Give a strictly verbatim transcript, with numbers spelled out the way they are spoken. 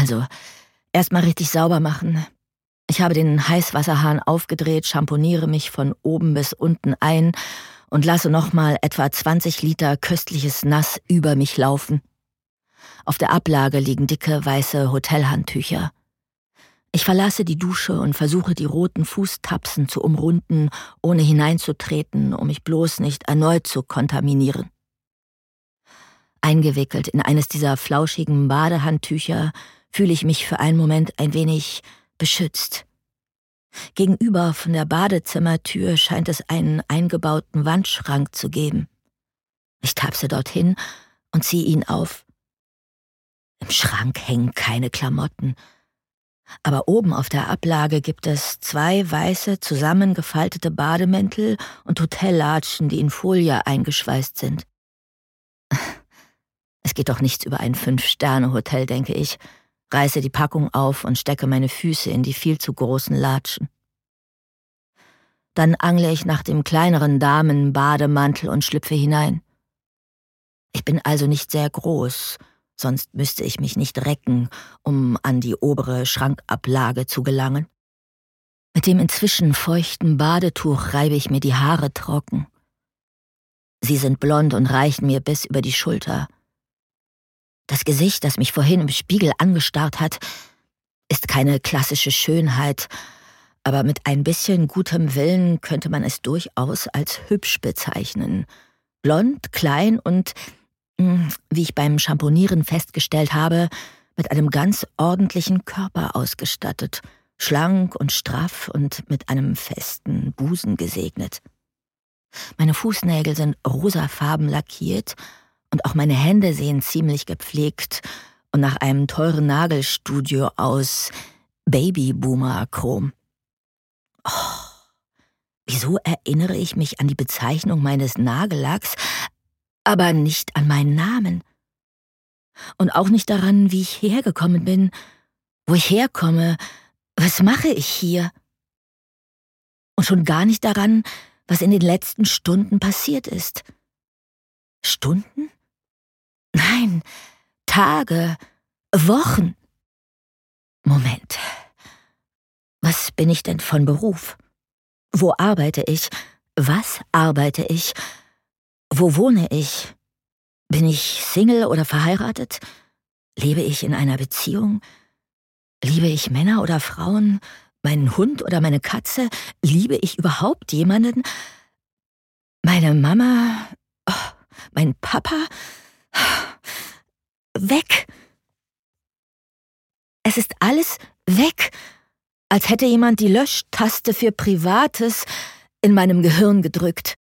Also, erstmal richtig sauber machen. Ich habe den Heißwasserhahn aufgedreht, schamponiere mich von oben bis unten ein und lasse nochmal etwa zwanzig Liter köstliches Nass über mich laufen. Auf der Ablage liegen dicke, weiße Hotelhandtücher. Ich verlasse die Dusche und versuche, die roten Fußtapsen zu umrunden, ohne hineinzutreten, um mich bloß nicht erneut zu kontaminieren. Eingewickelt in eines dieser flauschigen Badehandtücher fühle ich mich für einen Moment ein wenig beschützt. Gegenüber von der Badezimmertür scheint es einen eingebauten Wandschrank zu geben. Ich tapse dorthin und ziehe ihn auf. Im Schrank hängen keine Klamotten, aber oben auf der Ablage gibt es zwei weiße, zusammengefaltete Bademäntel und Hotellatschen, die in Folie eingeschweißt sind. Es geht doch nichts über ein Fünf-Sterne-Hotel, denke ich, reiße die Packung auf und stecke meine Füße in die viel zu großen Latschen. Dann angle ich nach dem kleineren Damen-Bademantel und schlüpfe hinein. Ich bin also nicht sehr groß, sonst müsste ich mich nicht recken, um an die obere Schrankablage zu gelangen. Mit dem inzwischen feuchten Badetuch reibe ich mir die Haare trocken. Sie sind blond und reichen mir bis über die Schulter. Das Gesicht, das mich vorhin im Spiegel angestarrt hat, ist keine klassische Schönheit, aber mit ein bisschen gutem Willen könnte man es durchaus als hübsch bezeichnen. Blond, klein und, wie ich beim Schamponieren festgestellt habe, mit einem ganz ordentlichen Körper ausgestattet, schlank und straff und mit einem festen Busen gesegnet. Meine Fußnägel sind rosafarben lackiert und auch meine Hände sehen ziemlich gepflegt und nach einem teuren Nagelstudio aus Babyboomer-Chrom. Oh, wieso erinnere ich mich an die Bezeichnung meines Nagellacks, aber nicht an meinen Namen? Und auch nicht daran, wie ich hergekommen bin, wo ich herkomme, was mache ich hier? Und schon gar nicht daran, was in den letzten Stunden passiert ist. Stunden? Nein, Tage, Wochen. Moment. Was bin ich denn von Beruf? Wo arbeite ich? Was arbeite ich? Wo wohne ich? Bin ich Single oder verheiratet? Lebe ich in einer Beziehung? Liebe ich Männer oder Frauen? Meinen Hund oder meine Katze? Liebe ich überhaupt jemanden? Meine Mama? Oh, mein Papa? Weg! Es ist alles weg, als hätte jemand die Löschtaste für Privates in meinem Gehirn gedrückt.